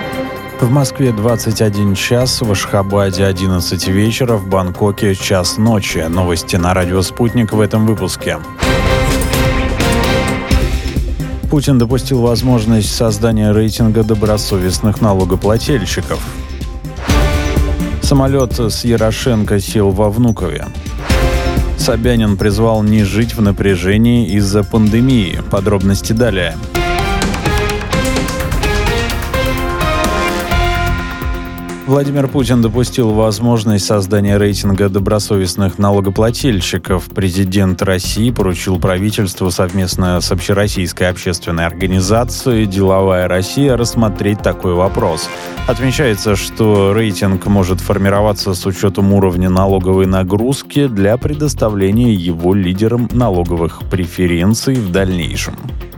В Москве 21 час, в Ашхабаде 11 вечера, в Бангкоке час ночи. Новости на радио «Спутник» в этом выпуске. Путин допустил возможность создания рейтинга добросовестных налогоплательщиков. Самолет с Ярошенко сел во Внукове. Собянин призвал не жить в напряжении из-за пандемии. Подробности далее. Владимир Путин допустил возможность создания рейтинга добросовестных налогоплательщиков. Президент России поручил правительству совместно с Общероссийской общественной организацией «Деловая Россия» рассмотреть такой вопрос. Отмечается, что рейтинг может формироваться с учетом уровня налоговой нагрузки для предоставления его лидерам налоговых преференций в дальнейшем.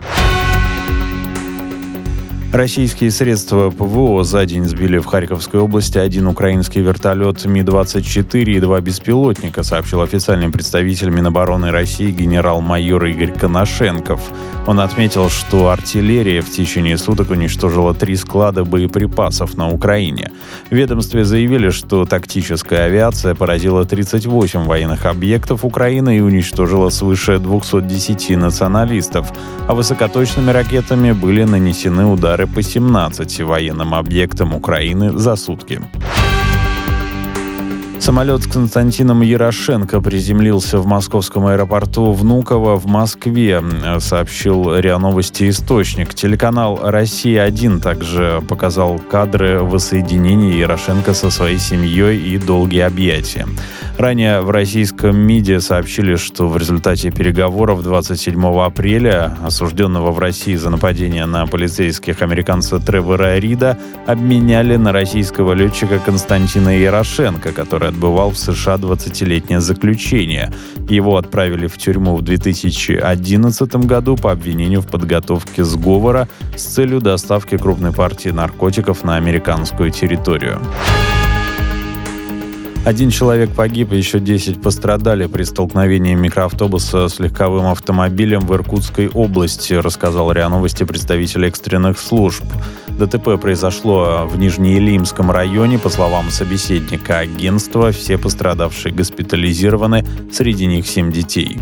Российские средства ПВО за день сбили в Харьковской области один украинский вертолет Ми-24 и два беспилотника, сообщил официальный представитель Минобороны России генерал-майор Игорь Коношенков. Он отметил, что артиллерия в течение суток уничтожила 3 склада боеприпасов на Украине. В ведомстве заявили, что тактическая авиация поразила 38 военных объектов Украины и уничтожила свыше 210 националистов, а высокоточными ракетами были нанесены удары по 17 военным объектам Украины за сутки. Самолет с Константином Ярошенко приземлился в московском аэропорту Внуково в Москве, сообщил РИА Новости источник. Телеканал «Россия-1» также показал кадры воссоединения Ярошенко со своей семьей и долгие объятия. Ранее в российском МИДе сообщили, что в результате переговоров 27 апреля осужденного в России за нападение на полицейских американца Тревора Рида обменяли на российского летчика Константина Ярошенко, который отбывал в США 20-летнее заключение. Его отправили в тюрьму в 2011 году по обвинению в подготовке сговора с целью доставки крупной партии наркотиков на американскую территорию. 1 человек погиб, еще 10 пострадали при столкновении микроавтобуса с легковым автомобилем в Иркутской области, рассказал РИА Новости представитель экстренных служб. ДТП произошло в Нижнеилимском районе. По словам собеседника агентства, все пострадавшие госпитализированы, среди них 7 детей.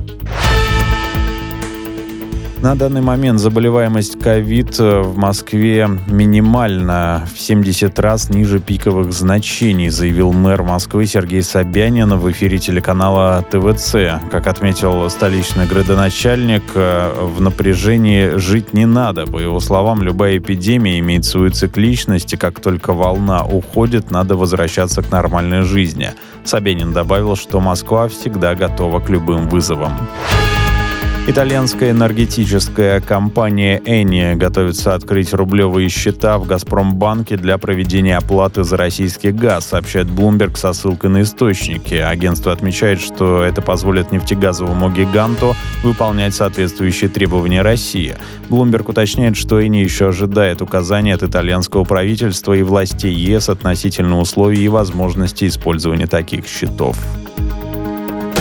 На данный момент заболеваемость ковид в Москве минимальна, в 70 раз ниже пиковых значений, заявил мэр Москвы Сергей Собянин в эфире телеканала ТВЦ. Как отметил столичный градоначальник, в напряжении жить не надо. По его словам, любая эпидемия имеет свою цикличность, и как только волна уходит, надо возвращаться к нормальной жизни. Собянин добавил, что Москва всегда готова к любым вызовам. Итальянская энергетическая компания Eni готовится открыть рублевые счета в «Газпромбанке» для проведения оплаты за российский газ, сообщает Bloomberg со ссылкой на источники. Агентство отмечает, что это позволит нефтегазовому гиганту выполнять соответствующие требования России. Bloomberg уточняет, что Eni еще ожидает указаний от итальянского правительства и властей ЕС относительно условий и возможностей использования таких счетов.